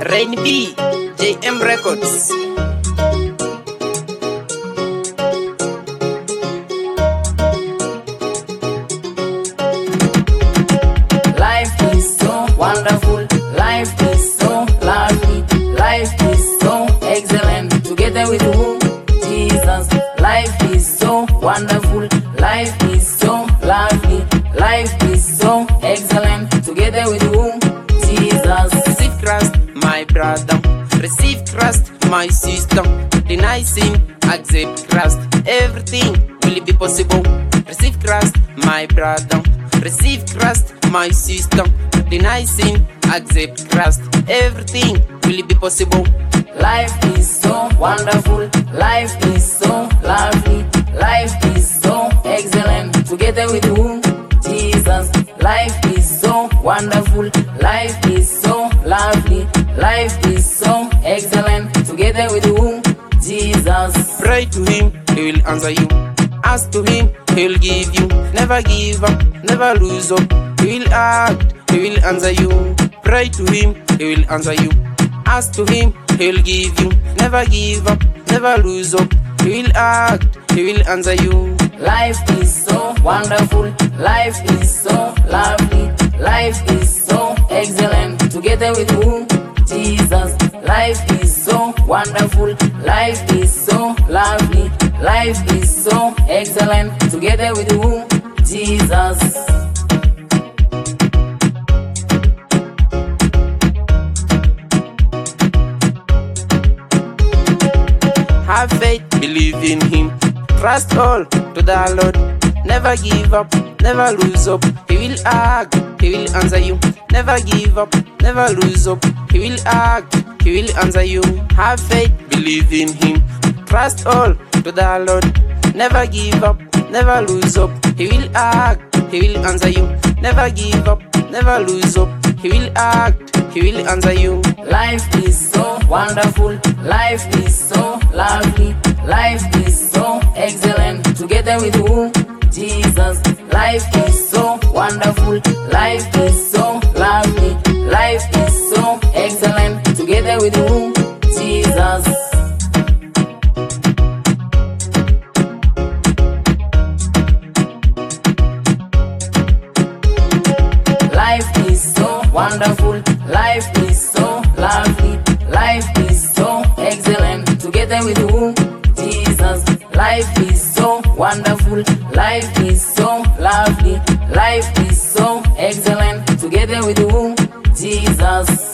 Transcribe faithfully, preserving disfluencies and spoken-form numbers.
Rain B, J M Records. Life is so wonderful, life is so lovely, life is so excellent. Together with whom? Jesus. Life is so wonderful, life is so lovely, life is so excellent. Together with whom? Jesus. Receive Christ, my brother. Receive Christ, my sister. Deny sin, accept Christ. Everything will be possible. Receive Christ, my brother. Receive Christ, my sister. Deny sin, accept Christ. Everything will be possible. Life is so wonderful, life is so lovely, life is so excellent. Together with whom? Jesus. Life is so wonderful, life is so lovely, life is so excellent. Together with whom? Jesus. Pray to him, he will answer you. Ask to him, he will give you. Never give up, never lose up. He will act, he will answer you. Pray to him, he will answer you. Ask to him, he will give you. Never give up, never lose up. He will act, he will answer you. Life is so wonderful, life is so lovely, life is so excellent. Together with whom? Jesus. Life is so wonderful, life is so lovely, life is so excellent. Together with whom? Jesus. Have faith, believe in him. Trust all to the Lord. Never give up, never lose up. He will act, he will answer you. Never give up, never lose up. He will act, he will answer you. Have faith, believe in him. Trust all to the Lord. Never give up, never lose up. He will act, he will answer you. Never give up, never lose up. He will act, he will answer you. Life is so wonderful, life is so lovely, life is so excellent. Together with whom? Jesus. Life is so wonderful, life is so lovely, life is so excellent. Together with whom? Jesus. Life is so wonderful, life is so lovely, life is so excellent. Together with whom? Jesus. Life is so wonderful, life is so lovely, life is so excellent. Together with whom? Jesus.